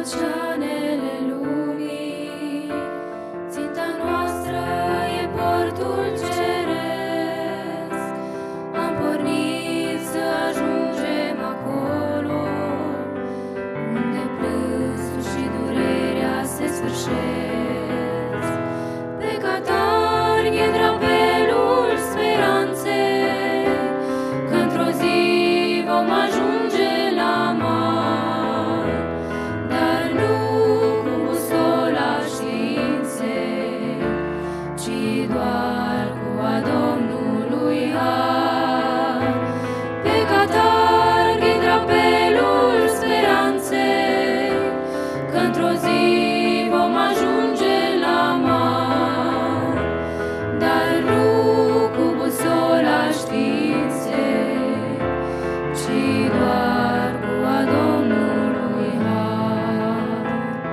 oceanele lumii. Ținta noastră e portul ceresc. Am pornit să ajungem acolo unde plânsul și durerea se sfârșesc. Pe catarg e drapelul speranței, că într-o zi vom ajunge la mar, dar nu cu busola științei, ci doar cu a Domnului har. Pe catarg e drapelul speranței, că într-o zi vom ajunge la mar, dar nu cu busola științei, ci doar cu a Domnului har.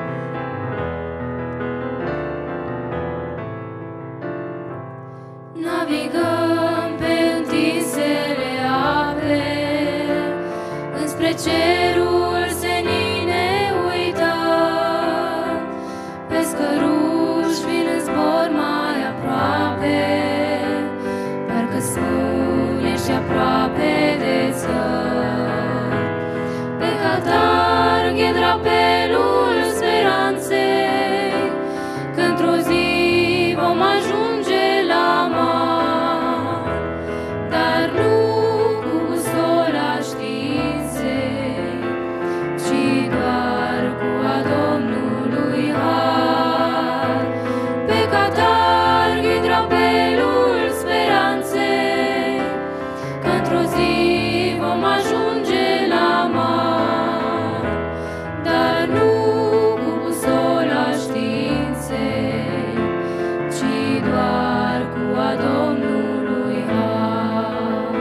Navigăm pe întinsele ape, înspre cerul senin ne uităm. Pescăruși vin în zbor mai aproape, parcă spun ești aproape de țări. Pe catarg e drapelul speranței, că într-o zi vom ajunge la mar, dar nu cu busola științei, ci doar cu a Domnului har. Pe catarg e drapelul speranței, că într-o zi vom ajunge la mar, dar nu cu busola științei, ci doar cu a Domnului har.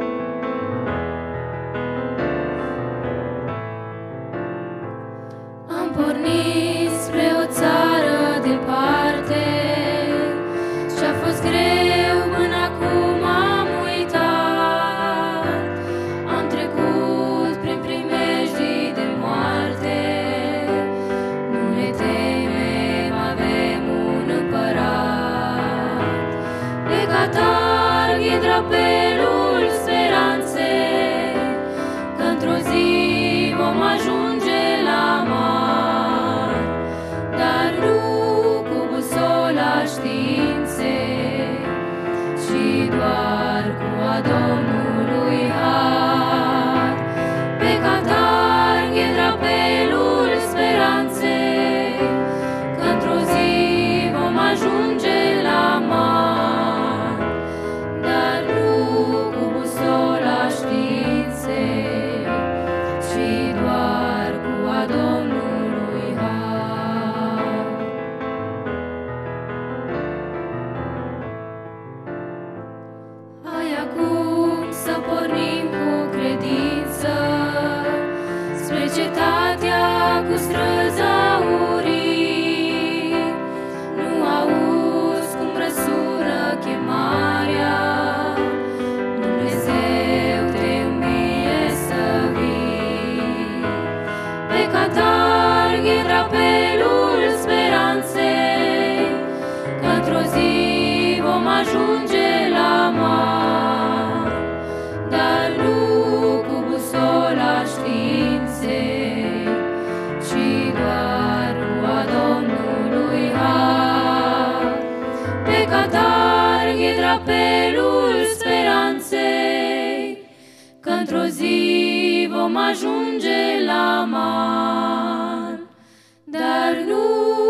Am pornit spre o țară departe, și-a fost greu până acum am uitat. Am trecut prin primejdii de moarte, nu ne temem, avem un împărat. Pe catarg e drapelul speranței, că într-o zi vom ajunge la mar, dar nu cu busola științei, ci doar cu a Domnului har. Pe catarg e drapelul speranței, că într-o zi vom ajunge la mar, dar nu cu busola științei, ci doar cu a Domnului har. Hai acum să pornim cu credință spre cetatea cu străzi aurii. Nu auzi cum răsună chemarea, Dumnezeu te îmbie să vii. Pe catarg e drapelul speranței, că într-o zi vom ajunge la mar, dar nu cu busola științei, ci doar cu a Domnului har. Pe catarg e drapelul speranței, că într-o zi vom ajunge la mar, dar nu